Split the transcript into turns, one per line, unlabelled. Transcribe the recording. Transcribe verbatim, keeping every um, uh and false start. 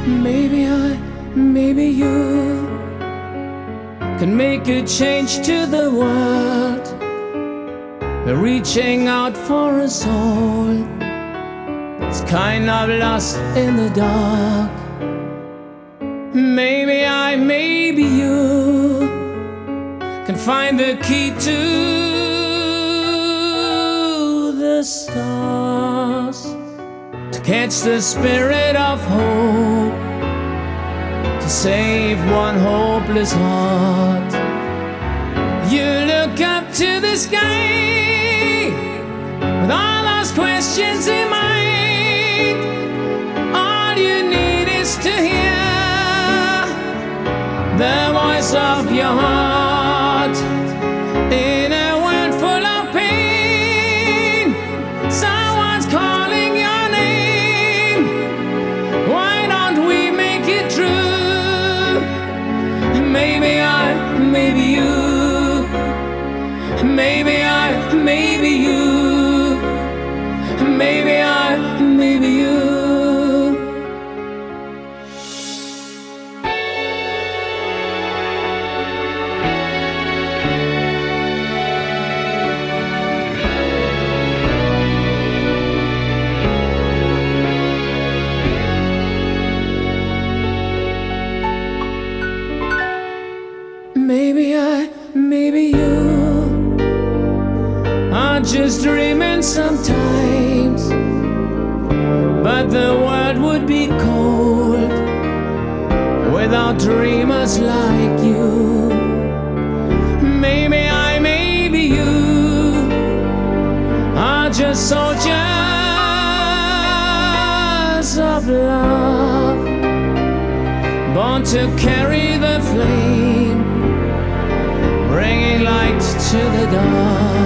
Maybe I, maybe you can make a change to the world. We're reaching out for a soul that's kind of lost in the dark. Maybe I, maybe you can find the key to the stars, to catch the spirit of hope, to save one hopeless heart. You look up to the sky with all those questions in mind. All you need is to hear the voice of your heart. In a world full of pain, someone's calling your name. Why don't we make it true? Maybe I, maybe you. Maybe I, maybe you. Maybe I, maybe you. Maybe I, maybe you are just dreaming sometimes, but the world would be cold without dreamers like you. Maybe I, maybe you are just soldiers of love, born to carry the flame, bringing light to the dark.